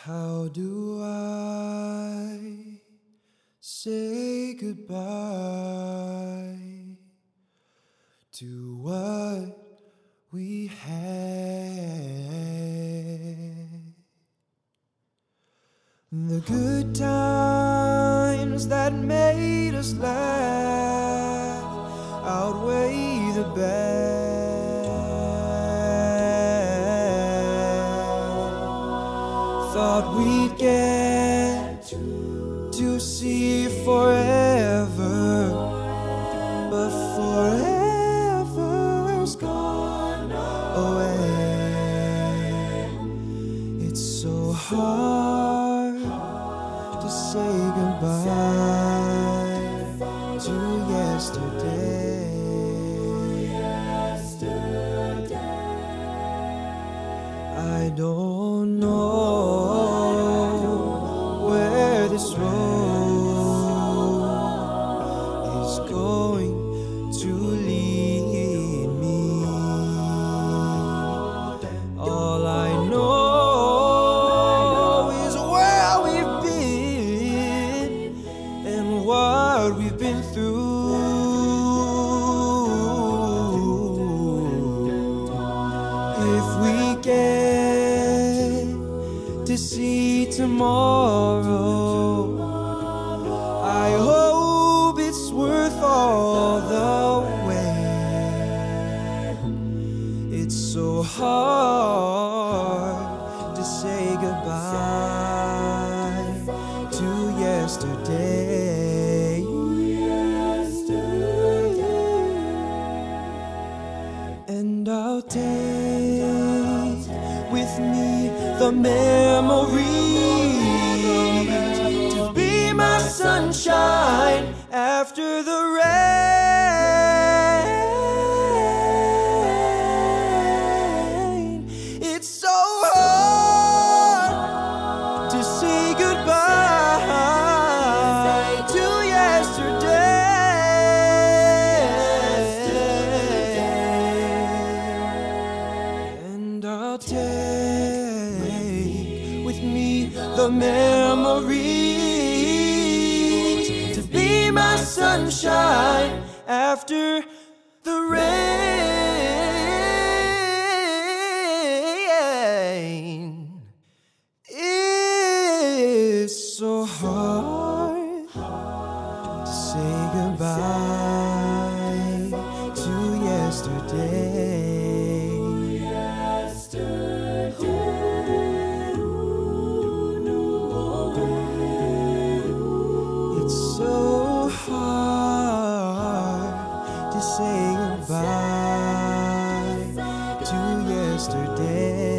How do I say goodbye to what we had? The good times that made us laugh outweigh the bad. Thought we'd get to see forever, but forever's gone away. It's so hard to say goodbye to yesterday. I don't know where this road is going to lead me. All I know is where we've been and what we've been through. If we get to see tomorrow, I hope it's worth all the wait. It's so hard to say goodbye to yesterday. And I'll take with me the memories to be my sunshine after the rain. It's so hard to say goodbye to yesterday. And I'll take with me the memories to be my sunshine after the rain. It's so hard to say goodbye to yesterday. It's so hard to say goodbye to yesterday.